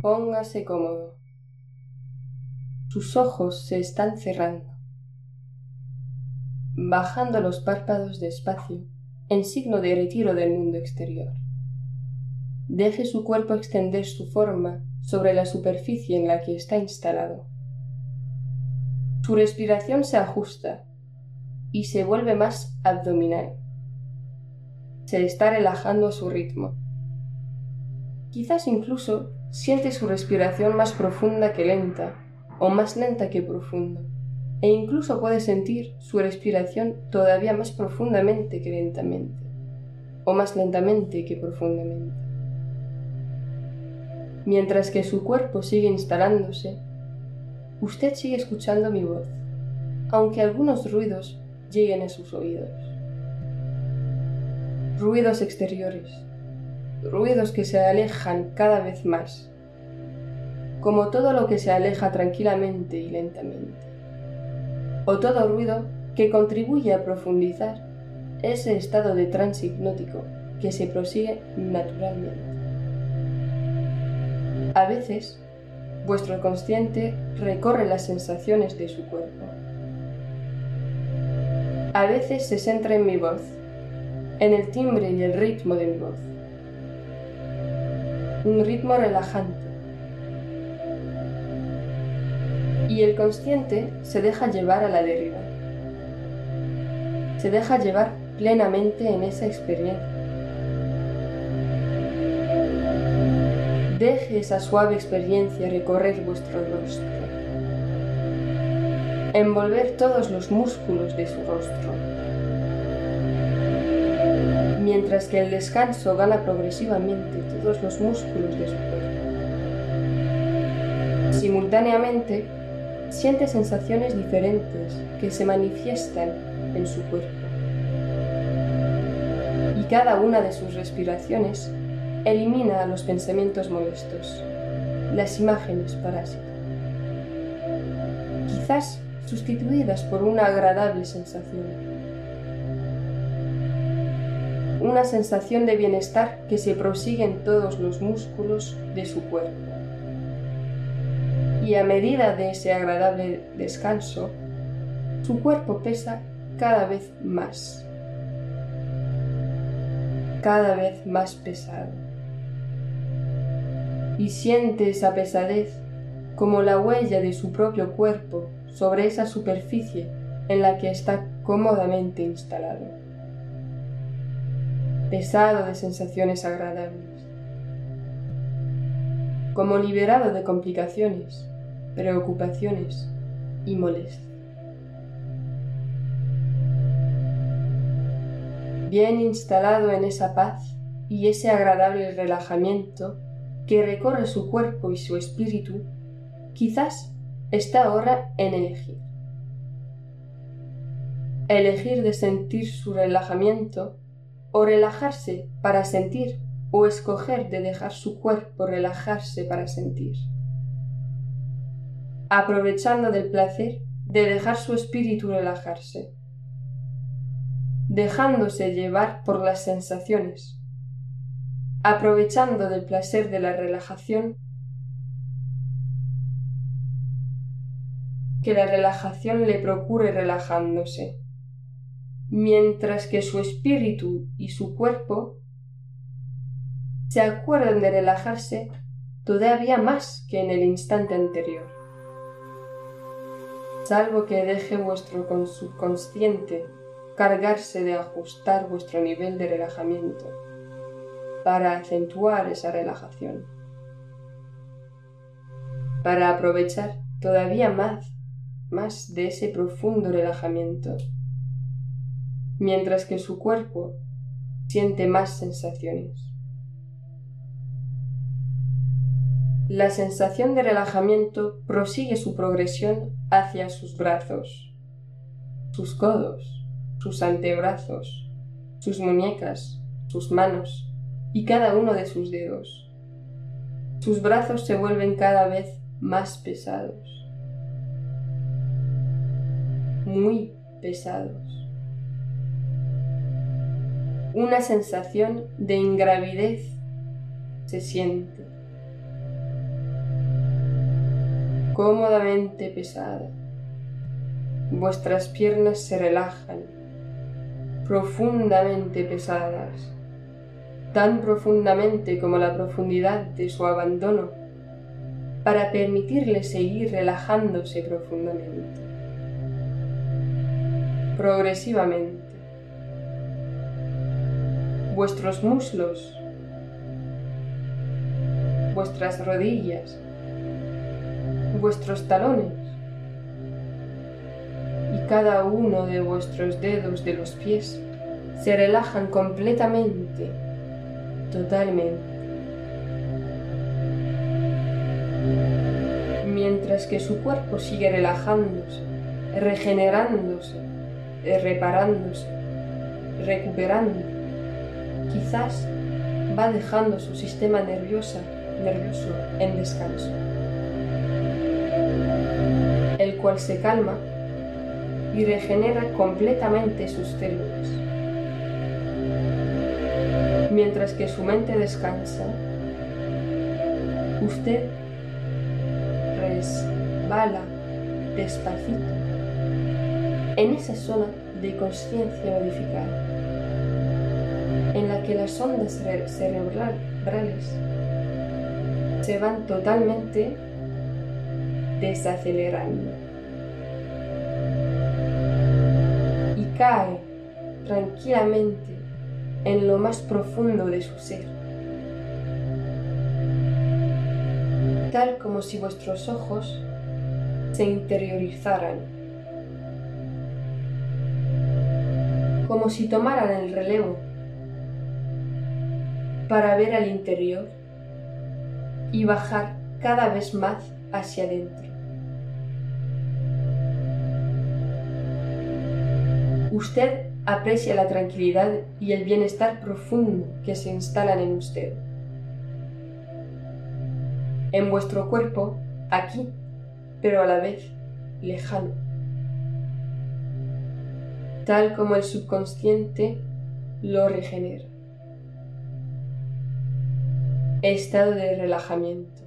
Póngase cómodo. Sus ojos se están cerrando, bajando los párpados despacio en signo de retiro del mundo exterior. Deje su cuerpo extender su forma sobre la superficie en la que está instalado. Su respiración se ajusta y se vuelve más abdominal. Se está relajando a su ritmo. Quizás incluso siente su respiración más profunda que lenta, o más lenta que profunda, e incluso puede sentir su respiración todavía más profundamente que lentamente, o más lentamente que profundamente. Mientras que su cuerpo sigue instalándose, usted sigue escuchando mi voz, aunque algunos ruidos lleguen a sus oídos. Ruidos exteriores, ruidos que se alejan cada vez más, como todo lo que se aleja tranquilamente y lentamente, o todo ruido que contribuye a profundizar ese estado de trance hipnótico que se prosigue naturalmente. A veces, vuestro consciente recorre las sensaciones de su cuerpo. A veces se centra en mi voz, en el timbre y el ritmo de mi voz. Un ritmo relajante. Y el consciente se deja llevar a la deriva. Se deja llevar plenamente en esa experiencia. Deje esa suave experiencia recorrer vuestro rostro, envolver todos los músculos de su rostro, mientras que el descanso gana progresivamente todos los músculos de su cuerpo. Simultáneamente, siente sensaciones diferentes que se manifiestan en su cuerpo. Y cada una de sus respiraciones elimina los pensamientos molestos, las imágenes parásitas, quizás sustituidas por una agradable sensación. Una sensación de bienestar que se prosigue en todos los músculos de su cuerpo. Y a medida de ese agradable descanso, su cuerpo pesa cada vez más pesado. Y siente esa pesadez como la huella de su propio cuerpo sobre esa superficie en la que está cómodamente instalado. Pesado de sensaciones agradables, como liberado de complicaciones, preocupaciones y molestias. Bien instalado en esa paz y ese agradable relajamiento que recorre su cuerpo y su espíritu, quizás está ahora en elegir. Elegir de sentir su relajamiento o relajarse para sentir, o escoger de dejar su cuerpo relajarse para sentir. Aprovechando del placer de dejar su espíritu relajarse, dejándose llevar por las sensaciones, aprovechando del placer de la relajación, que la relajación le procure relajándose, mientras que su espíritu y su cuerpo se acuerdan de relajarse todavía más que en el instante anterior, salvo que deje vuestro subconsciente cargarse de ajustar vuestro nivel de relajamiento para acentuar esa relajación, para aprovechar todavía más de ese profundo relajamiento, mientras que su cuerpo siente más sensaciones. La sensación de relajamiento prosigue su progresión hacia sus brazos, sus codos, sus antebrazos, sus muñecas, sus manos y cada uno de sus dedos. Sus brazos se vuelven cada vez más pesados, muy pesados. Una sensación de ingravidez se siente. cómodamente pesada. Vuestras piernas se relajan, profundamente pesadas, tan profundamente como la profundidad de su abandono, para permitirle seguir relajándose profundamente. Progresivamente, vuestros muslos, vuestras rodillas, vuestros talones y cada uno de vuestros dedos de los pies se relajan completamente, totalmente. Mientras que su cuerpo sigue relajándose, regenerándose, reparándose, recuperando, quizás va dejando su sistema nervioso en descanso, el cual se calma y regenera completamente sus células. Mientras que su mente descansa, usted resbala despacito en esa zona de conciencia modificada, en la que las ondas cerebrales se van totalmente desacelerando y cae tranquilamente en lo más profundo de su ser, tal como si vuestros ojos se interiorizaran, como si tomaran el relevo para ver al interior y bajar cada vez más hacia adentro. Usted aprecia la tranquilidad y el bienestar profundo que se instalan en usted, en vuestro cuerpo, aquí, pero a la vez lejano, tal como el subconsciente lo regenera. Estado de relajamiento.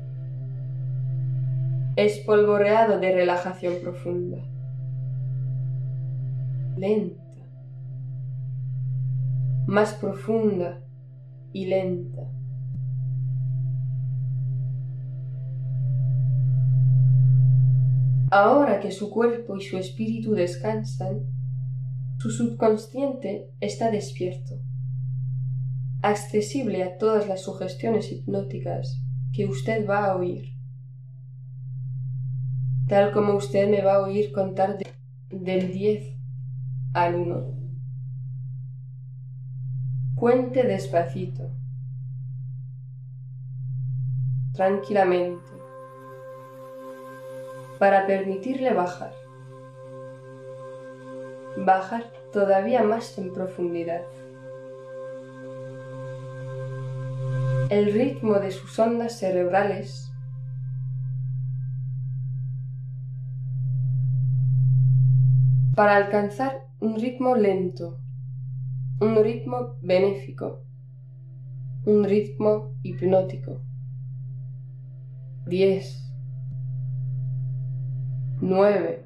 Espolvoreado de relajación profunda. Lenta. Más profunda y lenta. Ahora que su cuerpo y su espíritu descansan, su subconsciente está despierto, accesible a todas las sugestiones hipnóticas que usted va a oír, tal como usted me va a oír contar del 10 al 1. Cuente despacito, tranquilamente, para permitirle bajar todavía más en profundidad. El ritmo de sus ondas cerebrales para alcanzar un ritmo lento, un ritmo benéfico, un ritmo hipnótico. 10, 9,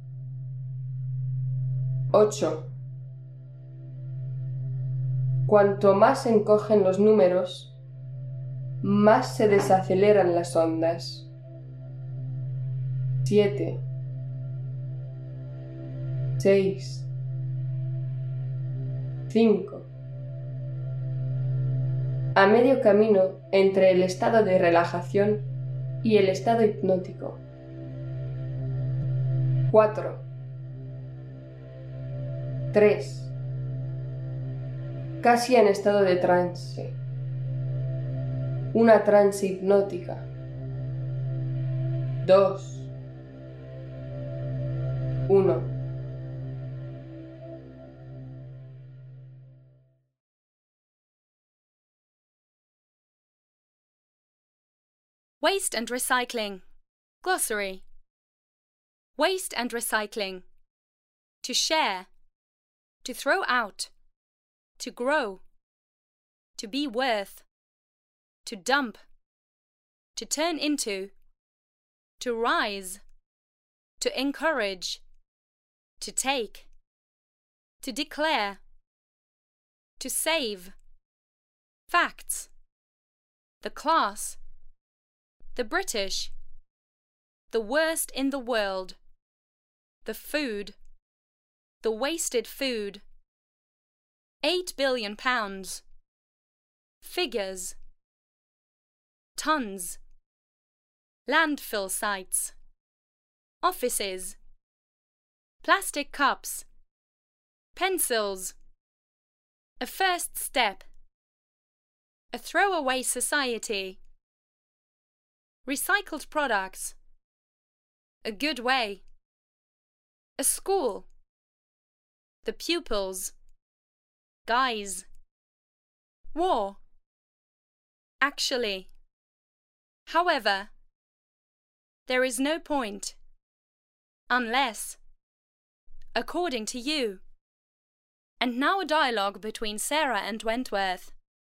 8. Cuanto más se encogen los números, más se desaceleran las ondas. 7, 6, 5. A medio camino entre el estado de relajación y el estado hipnótico. 4, 3. Casi en estado de trance. Una trance hipnótica. 2, 1. Waste and recycling. Glossary. Waste and recycling. To share. To throw out. To grow. To be worth. To dump. To turn into. to rise, to encourage, to take, to declare, to save, facts, the class, the British, the worst in the world, the food, the wasted food, 8 billion pounds, figures, tons, landfill sites, offices, plastic cups, pencils, a first step, a throwaway society, recycled products, a good way, a school, the pupils, guys, war, actually, however, there is no point, unless, according to you. And now a dialogue between Sarah and Wentworth.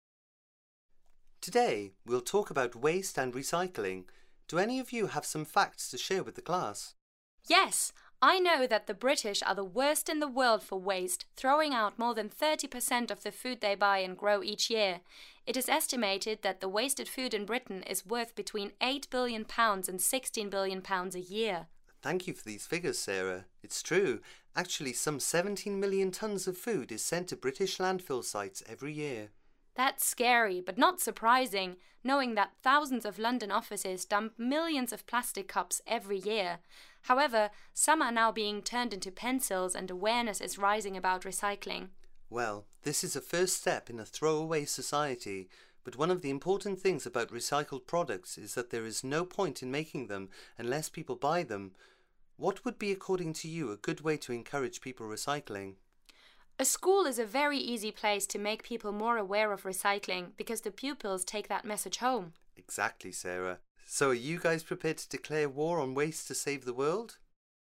Today, we'll talk about waste and recycling. Do any of you have some facts to share with the class? Yes, I know that the British are the worst in the world for waste, throwing out more than 30% of the food they buy and grow each year. It is estimated that the wasted food in Britain is worth between £8 billion and £16 billion a year. Thank you for these figures, Sarah. It's true. Actually, some 17 million tonnes of food is sent to British landfill sites every year. That's scary, but not surprising, knowing that thousands of London offices dump millions of plastic cups every year. However, some are now being turned into pencils and awareness is rising about recycling. Well, this is a first step in a throwaway society, but one of the important things about recycled products is that there is no point in making them unless people buy them. What would be, according to you, a good way to encourage people recycling? A school is a very easy place to make people more aware of recycling because the pupils take that message home. Exactly, Sarah. So are you guys prepared to declare war on waste to save the world?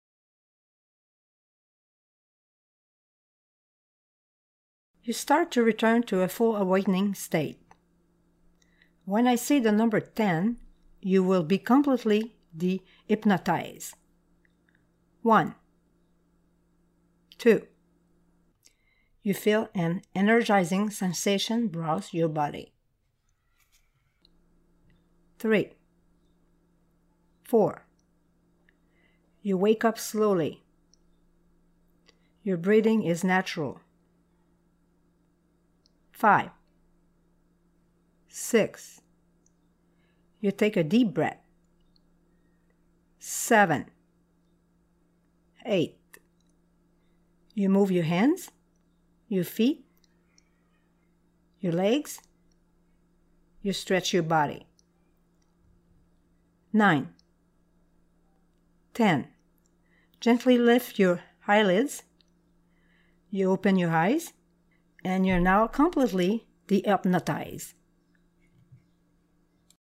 You start to return to a full awakening state. When I say the number 10, you will be completely de-hypnotized. 1, 2. You feel an energizing sensation browse your body. 3, 4. You wake up slowly. Your breathing is natural. 5, 6. You take a deep breath. 7, 8. You move your hands, your feet, your legs. You stretch your body. 9, 10. Gently lift your eyelids. You open your eyes, and you're now completely de-hypnotized.